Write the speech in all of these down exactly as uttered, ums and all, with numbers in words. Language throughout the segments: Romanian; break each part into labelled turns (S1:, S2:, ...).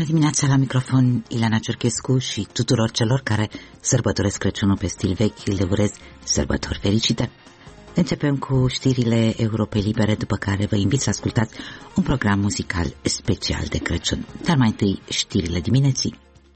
S1: dimineața, la microfon Ileana Cerchescu și tuturor celor care sărbătoresc Crăciunul pe stil vechi, le urez sărbători fericite. Începem cu știrile Europei Libere, după care vă invit să ascultați un program muzical special de Crăciun. Dar mai întâi știrile dimineții.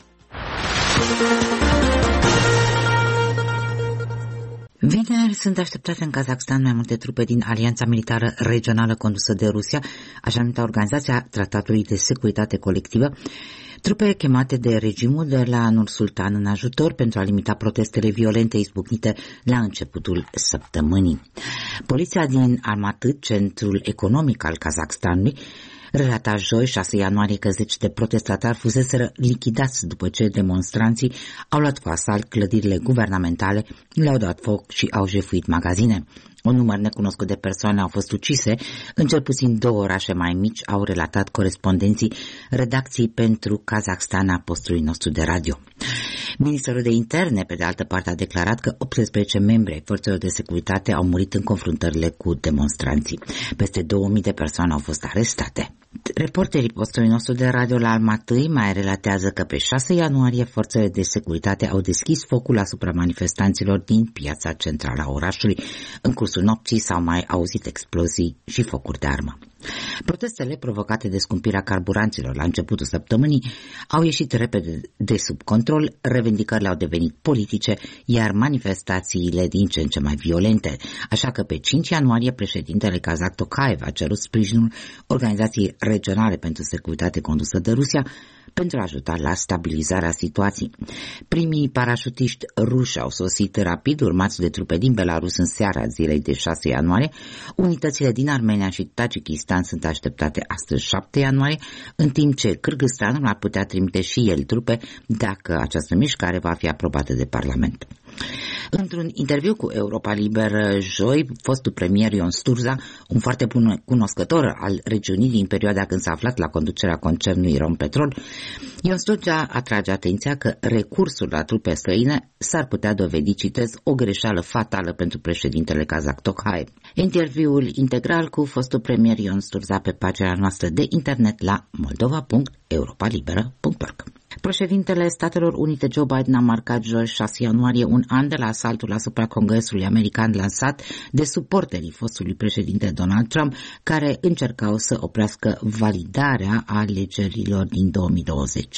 S1: Vineri sunt așteptate în Kazakhstan mai multe trupe din Alianța Militară Regională condusă de Rusia, așa numită Organizația Tratatului de Securitate Colectivă, trupe chemate de regimul de la Nur Sultan în ajutor pentru a limita protestele violente izbucnite la începutul săptămânii. Poliția din Almaty, centrul economic al Kazakhstanului, relata joi, șase ianuarie, că zeci de protestatari fuseseră lichidați după ce demonstranții au luat cu asalt clădirile guvernamentale, le-au dat foc și au jefuit magazine. Un număr necunoscut de persoane au fost ucise, în cel puțin două orașe mai mici, au relatat corespondenții redacției pentru Kazakhstan a postului nostru de radio. Ministerul de Interne, pe de altă parte, a declarat că optsprezece membri ai forțelor de securitate au murit în confruntările cu demonstranții. Peste două mii de persoane au fost arestate. Reporterii postului nostru de radio la Almaty mai relatează că pe șase ianuarie forțele de securitate au deschis focul asupra manifestanților din piața centrală a orașului. În cursul nopții s-au mai auzit explozii și focuri de armă. Protestele provocate de scumpirea carburanților la începutul săptămânii au ieșit repede de sub control, revendicările au devenit politice, iar manifestațiile din ce în ce mai violente. Așa că pe cinci ianuarie președintele Kazakh Tokayev a cerut sprijinul Organizației Regionale pentru Securitate condusă de Rusia pentru a ajuta la stabilizarea situației. Primii parașutiști ruși au sosit rapid, urmați de trupe din Belarus în seara zilei de șase ianuarie. Unitățile din Armenia și Tajikistan sunt așteptate astăzi, șapte ianuarie, în timp ce Kârgâzstanul ar putea trimite și el trupe dacă această mișcare va fi aprobată de Parlament. Într-un interviu cu Europa Liberă joi, fostul premier Ion Sturza, un foarte bun cunoscător al regiunii din perioada când s-a aflat la conducerea concernului Rompetrol, Ion Sturza atrage atenția că recursul la trupe străine s-ar putea dovedi, citez, o greșeală fatală pentru președintele Kazakh Tokayev. Interviul integral cu fostul premier Ion Sturza pe pagina noastră de internet la moldova punct europa liberă punct org. Președintele Statelor Unite Joe Biden a marcat joi, șase ianuarie, un an de la asaltul asupra Congresului American lansat de suporterii fostului președinte Donald Trump, care încercau să oprească validarea alegerilor din două mii douăzeci.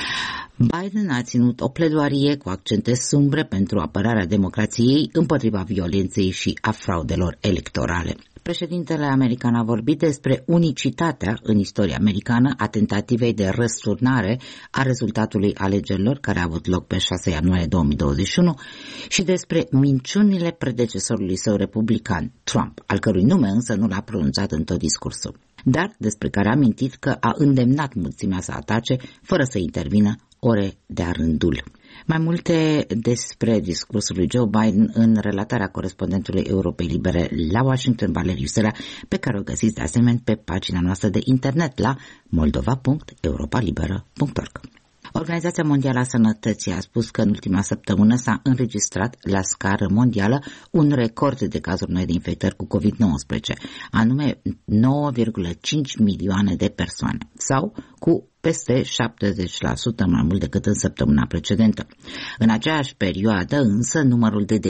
S1: Biden a ținut o pledoarie cu accente sumbre pentru apărarea democrației împotriva violenței și a fraudelor electorale. Președintele american a vorbit despre unicitatea în istoria americană a tentativei de răsturnare a rezultatului alegerilor care a avut loc pe șase ianuarie două mii douăzeci și unu și despre minciunile predecesorului său republican, Trump, al cărui nume însă nu l-a pronunțat în tot discursul, dar despre care a amintit că a îndemnat mulțimea să atace fără să intervină ore de-a rândul. Mai multe despre discursul lui Joe Biden în relatarea corespondentului Europei Libere la Washington, Valeriu Sărea, pe care o găsiți de asemenea pe pagina noastră de internet la moldova punct europa liberă punct org. Organizația Mondială a Sănătății a spus că în ultima săptămână s-a înregistrat la scară mondială un record de cazuri noi de infectări cu covid nouăsprezece, anume nouă virgulă cinci milioane de persoane, sau cu peste șaptezeci la sută mai mult decât în săptămâna precedentă. În aceeași perioadă, însă, numărul de